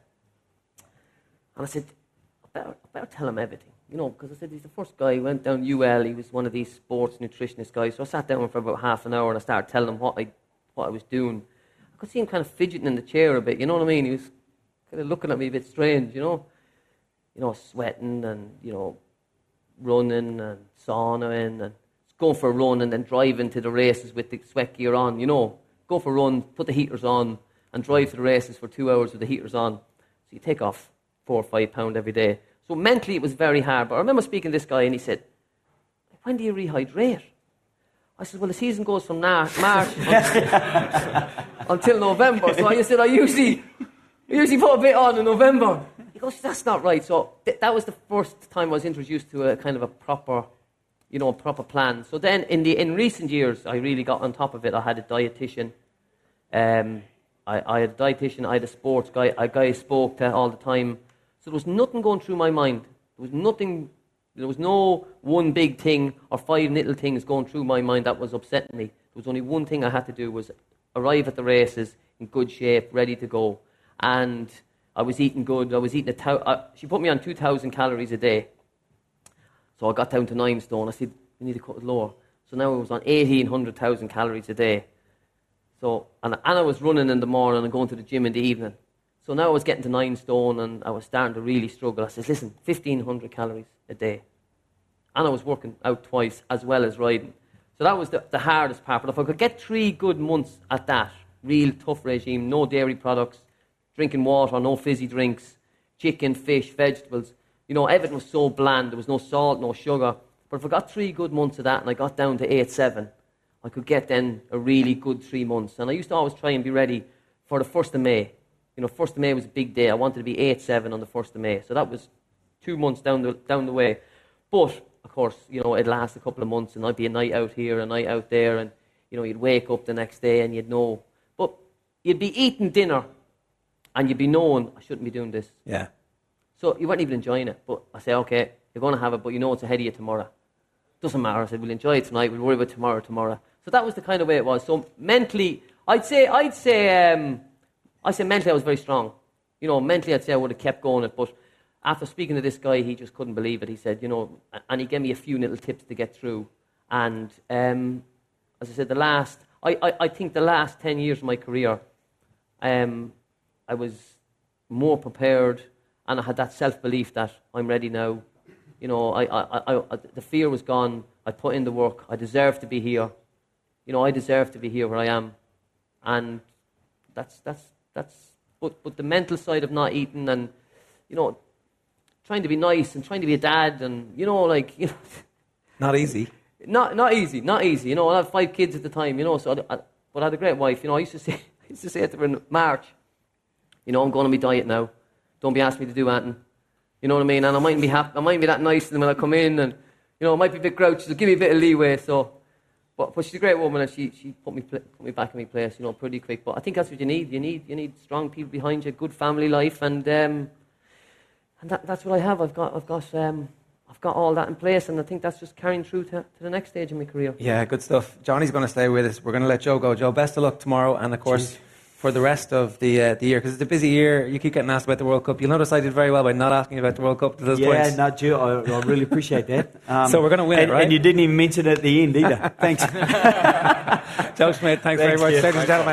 I said, I better, I better tell him everything, you know, because I said, he's the first guy. He went down U L, he was one of these sports nutritionist guys. So I sat down for about half an hour, and I started telling him what I, what I was doing. I could see him kind of fidgeting in the chair a bit, you know what I mean? He was kind of looking at me a bit strange, you know, you know, sweating and, you know, running and saunaing and going for a run and then driving to the races with the sweat gear on, you know. Go for a run, put the heaters on, and drive to the races for two hours with the heaters on. So you take off four or five pound every day. So mentally it was very hard. But I remember speaking to this guy and he said, "When do you rehydrate?" I said, "Well, the season goes from March until, until November." So I said, I usually, I usually put a bit on in November. He goes, "That's not right." So th- that was the first time I was introduced to a kind of a proper, you know, proper plan. So then in the in recent years, I really got on top of it. I had a dietitian. Um, I, I had a dietitian, I had a sports guy, a guy I spoke to all the time. So there was nothing going through my mind. There was nothing, there was no one big thing or five little things going through my mind that was upsetting me. There was only one thing I had to do, was arrive at the races in good shape, ready to go. And I was eating good. I was eating a thou- uh, she put me on two thousand calories a day. So I got down to nine stone. I said, "We need to cut it lower." So now I was on eighteen hundred thousand calories a day. So, and, and I was running in the morning and going to the gym in the evening. So now I was getting to nine stone and I was starting to really struggle. I said, "Listen, fifteen hundred calories a day." And I was working out twice as well as riding. So that was the, the hardest part. But if I could get three good months at that, real tough regime, no dairy products, drinking water, no fizzy drinks, chicken, fish, vegetables, you know, everything was so bland. There was no salt, no sugar. But if I got three good months of that and I got down to eight seven, I could get then a really good three months. And I used to always try and be ready for the first of May. You know, first of May was a big day. I wanted to be eight seven on the first of May. So that was two months down the down the way. But, of course, you know, it'd last a couple of months and I'd be a night out here, a night out there. And, you know, you'd wake up the next day and you'd know. But you'd be eating dinner and you'd be knowing, I shouldn't be doing this. Yeah. So you weren't even enjoying it. But I say, okay, you're going to have it, but you know it's ahead of you tomorrow. Doesn't matter. I said, we'll enjoy it tonight. We'll worry about tomorrow, tomorrow. So that was the kind of way it was. So mentally, I'd say, I'd say, um, I say mentally I was very strong. You know, mentally I'd say I would have kept going it. But after speaking to this guy, he just couldn't believe it. He said, you know, and he gave me a few little tips to get through. And um, as I said, the last, I, I, I think the last ten years of my career, um, I was more prepared and I had that self-belief that I'm ready now. You know, I, I, I, I, the fear was gone. I put in the work. I deserve to be here. You know, I deserve to be here where I am. And that's, that's, that's, but, but the mental side of not eating and, you know, trying to be nice and trying to be a dad and, you know, like, you know. Not easy. Not, not easy, not easy. You know, I had five kids at the time, you know, so I, I, but I had a great wife. You know, I used to say, I used to say to her in March, you know, I'm going on my diet now. Don't be asking me to do anything. You know what I mean? And I mightn't be happy, I mightn't be that nice to them when I come in and, you know, I might be a bit grouchy, so give me a bit of leeway, so. But, but she's a great woman and she, she put me put me back in my place, you know, pretty quick. But I think that's what you need. You need you need strong people behind you, good family life, and um, and that, that's what I have. I've got I've got um, I've got all that in place, and I think that's just carrying through to, to the next stage of my career. Yeah, good stuff. Johnny's going to stay with us. We're going to let Joe go. Joe, best of luck tomorrow, and of course. Jeez. For the rest of the uh, the year, because it's a busy year. You keep getting asked about the World Cup. You'll notice I did very well by not asking about the World Cup to those yeah, points. Yeah, no, Joe, I, I really appreciate that. Um, so we're going to win and, it, right? And you didn't even mention it at the end either. Thanks. Joe Schmidt, thanks, thanks very much. You. Ladies and gentlemen,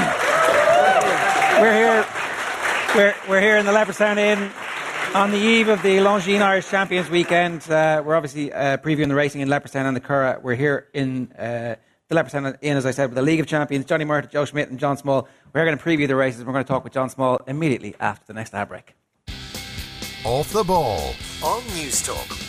we're here, we're, we're here in the Leopardstown Inn on the eve of the Longines Irish Champions weekend. Uh, we're obviously uh, previewing the racing in Leopardstown and the Curragh. We're here in... Uh, the Leopardstown Inn, as I said, with the League of Champions, Johnny Murtagh, Joe Schmidt and John Small. We're going to preview the races. We're going to talk with John Small immediately after the next ad break. Off the Ball on News Talk